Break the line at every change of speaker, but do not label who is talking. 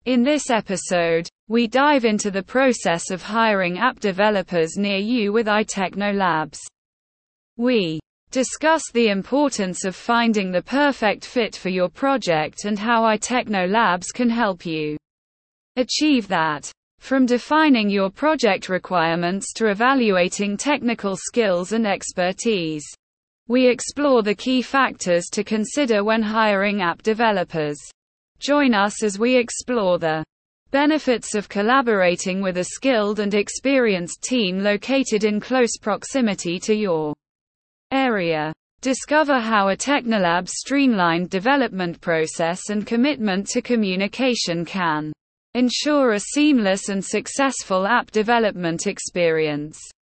In this episode, we dive into the process of hiring app developers near you with iTechnoLabs. We discuss the importance of finding the perfect fit for your project and how iTechnoLabs can help you achieve that. From defining your project requirements to evaluating technical skills and expertise, we explore the key factors to consider when hiring app developers. Join us as we explore the benefits of collaborating with a skilled and experienced team located in close proximity to your area. Discover how iTechnoLabs' streamlined development process and commitment to communication can ensure a seamless and successful app development experience.